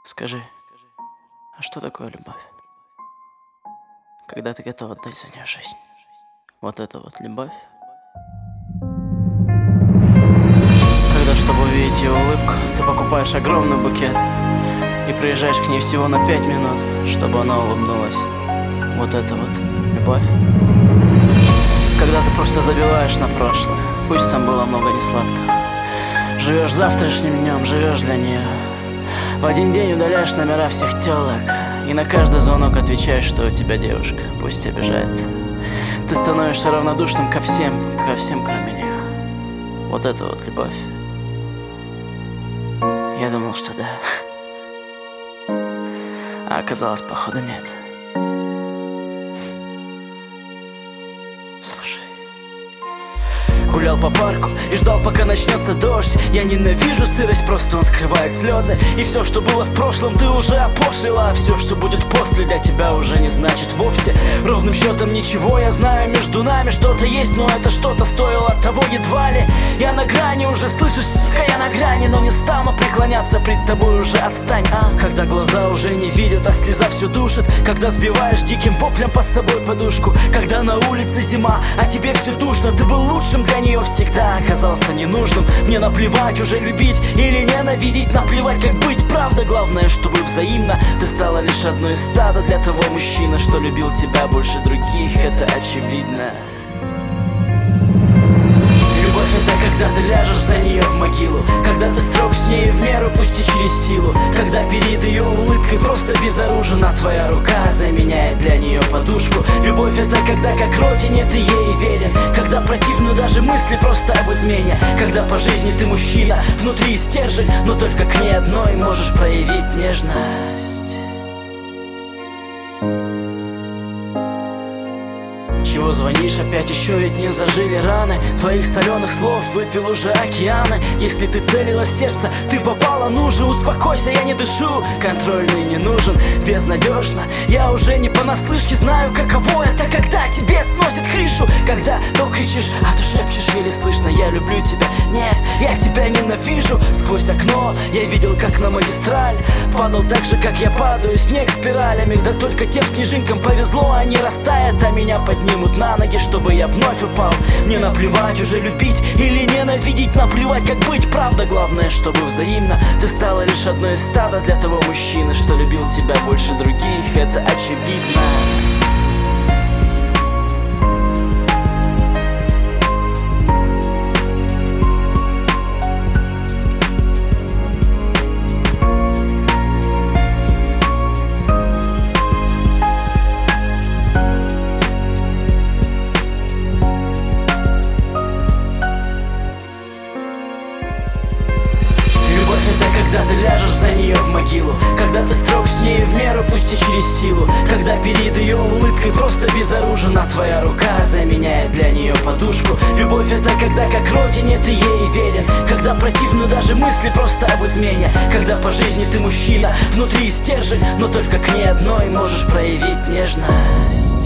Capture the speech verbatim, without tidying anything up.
Скажи, а что такое любовь? Когда ты готов отдать за нее жизнь. Вот это вот любовь. Когда, чтобы увидеть ее улыбку, ты покупаешь огромный букет и приезжаешь к ней всего на пять минут, чтобы она улыбнулась. Вот это вот любовь. Когда ты просто забиваешь на прошлое, пусть там было много несладкого. Живешь завтрашним днем, живешь для нее. В один день удаляешь номера всех телок и на каждый звонок отвечаешь, что у тебя девушка, пусть обижается. Ты становишься равнодушным ко всем, ко всем, кроме нее. Вот это вот любовь. Я думал, что да, а оказалось, походу, нет. Слушай. Гулял по парку и ждал, пока начнется дождь. Я ненавижу сырость, просто он скрывает слезы. И все, что было в прошлом, ты уже опошлила. А все, что будет после, для тебя уже не значит вовсе. Ровным счетом ничего, я знаю, между нами что-то есть, но это что-то стоило того едва ли. Я на грани, уже слышишь, сука, я на грани, но не стану преклоняться пред тобой, уже отстань, а? Когда глаза уже не видят, а слеза все душит. Когда сбиваешь диким воплем под собой подушку. Когда на улице зима, а тебе все душно. Ты был лучшим для нее всегда, оказался ненужным. Мне наплевать, уже любить или ненавидеть. Наплевать, как быть, правда, главное, чтобы взаимно. Ты стала лишь одной из стада для того мужчины, что любил тебя больше других, это очевидно. Когда ты ляжешь за нее в могилу, когда ты строг с ней в меру, пусть и через силу. Когда перед ее улыбкой просто безоружен, а твоя рука заменяет для нее подушку. Любовь — это когда как родине ты ей верен. Когда противны даже мысли просто об измене. Когда по жизни ты мужчина, внутри стержень, но только к ней одной можешь проявить нежность. Чего звонишь опять, еще ведь не зажили раны. Твоих соленых слов выпил уже океаны. Если ты целилась в сердце, ты попала, ну же, успокойся, я не дышу. Контрольный не нужен, безнадежно. Я уже не понаслышке знаю, каково это, когда тебе сносит крышу. Когда то кричишь, а то шепчешь, еле слышно: я люблю тебя. Нет, я тебя ненавижу. Сквозь окно я видел, как на магистраль падал так же, как я падаю, снег спиралями. Да только тем снежинкам повезло, они растают, а меня поднимут на ноги, чтобы я вновь упал. Мне наплевать, уже любить или ненавидеть. Наплевать, как быть, правда, главное, чтобы взаимно. Ты стала лишь одной из стада для того мужчины, что любил тебя больше других, это очевидно. Когда ты ляжешь за нее в могилу, когда ты строг с ней в меру, пусть и через силу. Когда перед ее улыбкой просто безоружен, а твоя рука заменяет для нее подушку. Любовь — это когда как родине ты ей верен. Когда противны даже мысли просто об измене. Когда по жизни ты мужчина, внутри стержень, но только к ней одной можешь проявить нежность.